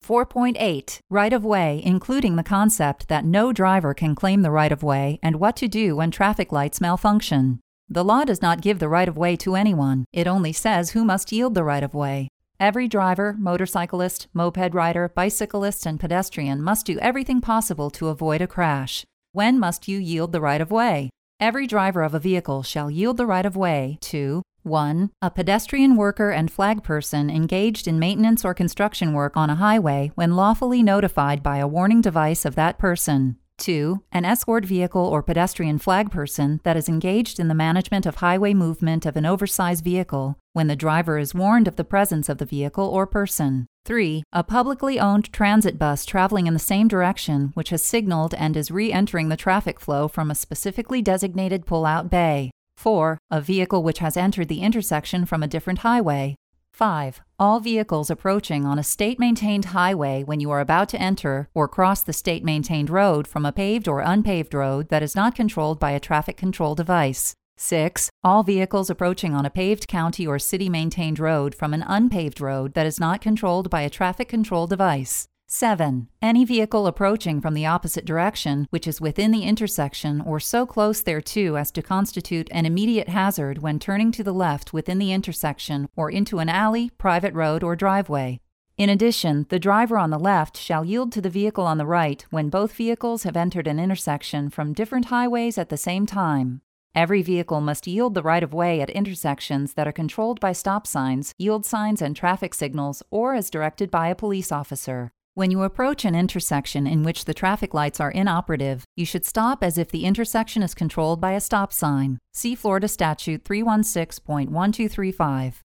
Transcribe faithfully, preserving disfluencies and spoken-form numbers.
four point eight. Right-of-way, including the concept that no driver can claim the right-of-way and what to do when traffic lights malfunction. The law does not give the right-of-way to anyone. It only says who must yield the right-of-way. Every driver, motorcyclist, moped rider, bicyclist, and pedestrian must do everything possible to avoid a crash. When must you yield the right-of-way? Every driver of a vehicle shall yield the right-of-way to one. A pedestrian worker and flag person engaged in maintenance or construction work on a highway when lawfully notified by a warning device of that person. two. An escort vehicle or pedestrian flag person that is engaged in the management of highway movement of an oversized vehicle when the driver is warned of the presence of the vehicle or person. three. A publicly owned transit bus traveling in the same direction which has signaled and is re-entering the traffic flow from a specifically designated pull-out bay. four. A vehicle which has entered the intersection from a different highway. five. All vehicles approaching on a state-maintained highway when you are about to enter or cross the state-maintained road from a paved or unpaved road that is not controlled by a traffic control device. six. All vehicles approaching on a paved county or city-maintained road from an unpaved road that is not controlled by a traffic control device. seven. Any vehicle approaching from the opposite direction, which is within the intersection or so close thereto as to constitute an immediate hazard when turning to the left within the intersection or into an alley, private road, or driveway. In addition, the driver on the left shall yield to the vehicle on the right when both vehicles have entered an intersection from different highways at the same time. Every vehicle must yield the right-of-way at intersections that are controlled by stop signs, yield signs, and traffic signals, or as directed by a police officer. When you approach an intersection in which the traffic lights are inoperative, you should stop as if the intersection is controlled by a stop sign. See Florida Statute three one six point one two three five.